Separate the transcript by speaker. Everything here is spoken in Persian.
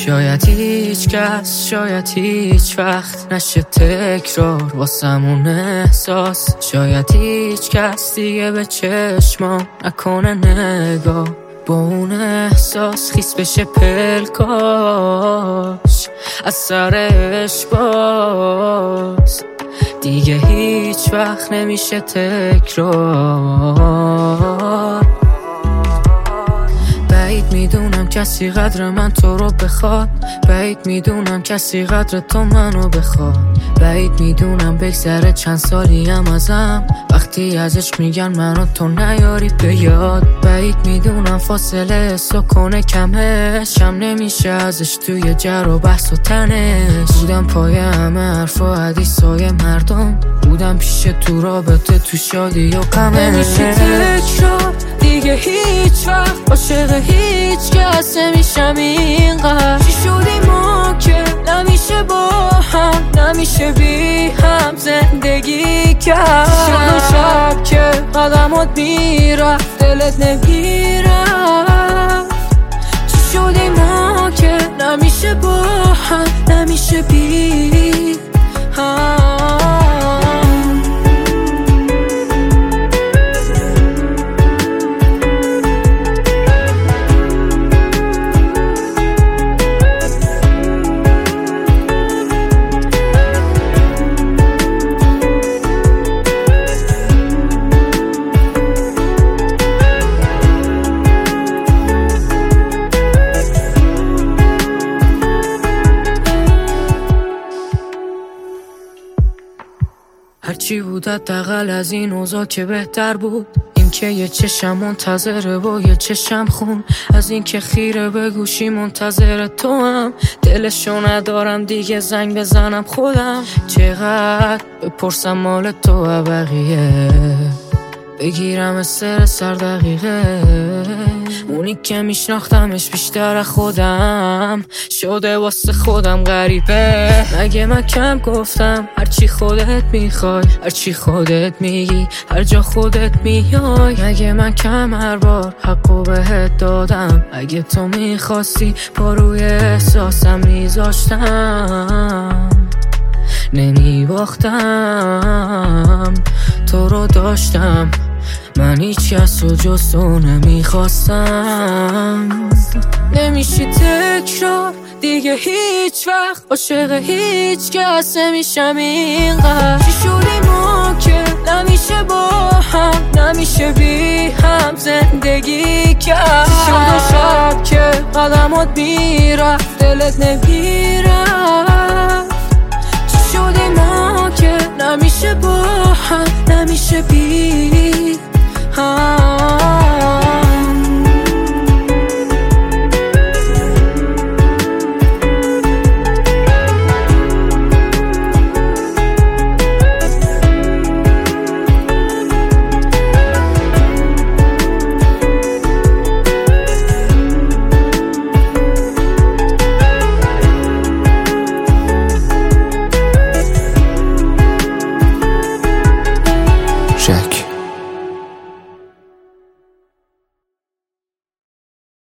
Speaker 1: شاید هیچ کس، شاید هیچ وقت نشه تکرار واسمون احساس. شاید هیچ کس دیگه به چشمام نکنه نگاه با اون احساس خیس بشه پلکاش از سرش باز. دیگه هیچ وقت نمیشه تکرار. بعید میدونم کسی قدر من تو رو بخواد، بعید میدونم کسی قدر تو منو بخواد. بعید میدونم بگذره چند سالی هم ازم وقتی ازش میگن منو تو نیاری به یاد. بعید میدونم فاصله سکنه کمش کم نمیشه ازش توی جر و بحث و تنش. بودم پای همه حرف و حدیثای مردم، بودم پیش تو رابطه تو شادی و غمش. نمیشه تکرار دیگه هیچ وقت عاشق هیچ کس نمیشم اینقدر. چی شدیم ما که نمیشه با هم، نمیشه بی هم زندگی کرد. چی شد شب که قدمات میرفت دلت نمیرفت. چی شدیم ما که نمیشه با هم، نمیشه بی هم. هرچی بود حداقل از این اوضاع که بهتر بود. این که یه چشم منتظره با یه چشم خون، از این که خیره به گوشی منتظر تو هم. دلشو ندارم دیگه زنگ بزنم خودم، چقدر بپرسم مال تو و بقیه، بگیرم استر سر دقیقه. اونی که میشناختمش بیشتر خودم شده واسه خودم غریبه. مگه من کم گفتم هرچی خودت میخوای، هرچی خودت میگی، هر جا خودت میای. مگه من کم هر بار حقو بهت دادم، اگه تو میخواستی پا روی احساسم میذاشتم نمیباختم. تو رو داشتم من هیچ کس رو جز تو نمیخواستم. نمیشه تکرار دیگه هیچ وقت عاشق هیچ کس نمیشم اینقدر. چی شدیم ما که نمیشه با هم، نمیشه بی هم زندگی کرد. چی شد شب که قدمات میرفت دلت نمیرفت. چی شدیم ما که نمیشه با هم، نمیشه بی